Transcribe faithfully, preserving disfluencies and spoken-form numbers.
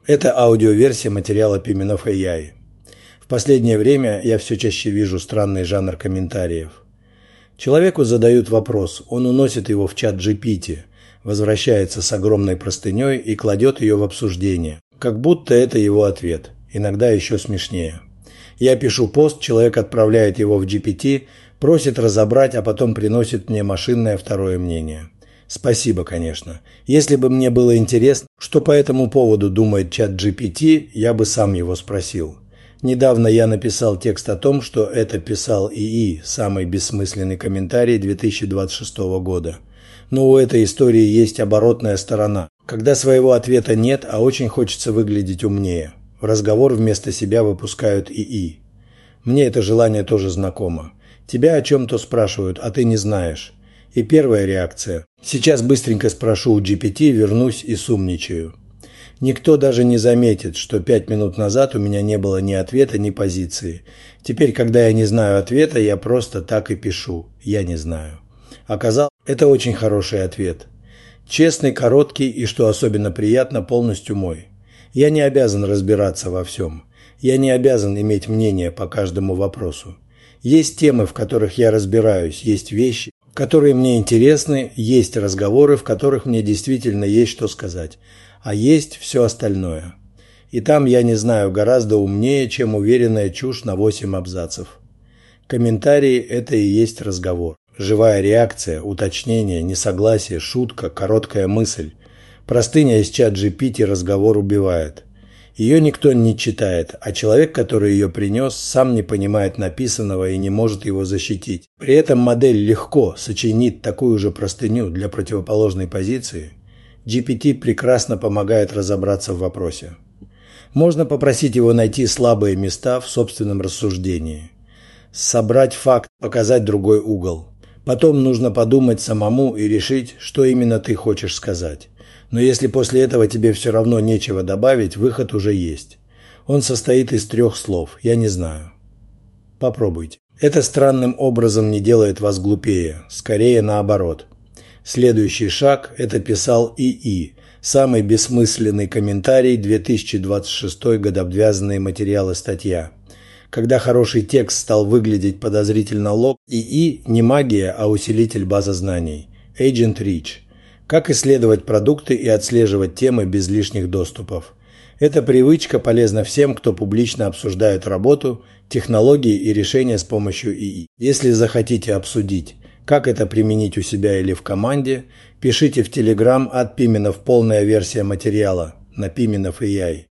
Это аудиоверсия материала Pimenov эй ай. В последнее время я все чаще вижу странный жанр комментариев. Человеку задают вопрос, он уносит его в чат джи пи ти, возвращается с огромной простыней и кладет ее в обсуждение, как будто это его ответ, иногда еще смешнее. Я пишу пост, человек отправляет его в джи пи ти, просит разобрать, а потом приносит мне машинное второе мнение. Спасибо, конечно. Если бы мне было интересно, что по этому поводу думает чат джи пи ти, я бы сам его спросил. Недавно я написал текст о том, что это писал ИИ, самый бессмысленный комментарий две тысячи двадцать шестого года. Но у этой истории есть оборотная сторона, когда своего ответа нет, а очень хочется выглядеть умнее. В разговор вместо себя выпускают ИИ. Мне это желание тоже знакомо. Тебя о чем-то спрашивают, а ты не знаешь. И первая реакция. Сейчас быстренько спрошу у джи пи ти, вернусь и сумничаю. Никто даже не заметит, что пять минут назад у меня не было ни ответа, ни позиции. Теперь, когда я не знаю ответа, я просто так и пишу. Я не знаю. Оказалось, это очень хороший ответ. Честный, короткий и, что особенно приятно, полностью мой. Я не обязан разбираться во всем. Я не обязан иметь мнение по каждому вопросу. Есть темы, в которых я разбираюсь, есть вещи, которые мне интересны, есть разговоры, в которых мне действительно есть что сказать, а есть все остальное. И там я не знаю гораздо умнее, чем уверенная чушь на восемь абзацев. Комментарии – это и есть разговор. Живая реакция, уточнение, несогласие, шутка, короткая мысль. Простыня из чат джи пи ти разговор убивает. Ее никто не читает, а человек, который ее принес, сам не понимает написанного и не может его защитить. При этом модель легко сочинит такую же простыню для противоположной позиции. джи пи ти прекрасно помогает разобраться в вопросе. Можно попросить его найти слабые места в собственном рассуждении. Собрать факт, показать другой угол. Потом нужно подумать самому и решить, что именно ты хочешь сказать. Но если после этого тебе все равно нечего добавить, выход уже есть. Он состоит из трех слов «я не знаю». Попробуйте. Это странным образом не делает вас глупее, скорее наоборот. Следующий шаг – это писал ИИ, самый бессмысленный комментарий, две тысячи двадцать шестой год, обвязанные материалы, статья. Когда хороший текст стал выглядеть подозрительно лог, ИИ не магия, а усилитель базы знаний. Agent Rich. Как исследовать продукты и отслеживать темы без лишних доступов. Эта привычка полезна всем, кто публично обсуждает работу, технологии и решения с помощью ИИ. Если захотите обсудить, как это применить у себя или в команде, пишите в Telegram от Pimenov полная версия материала на Pimenov эй ай.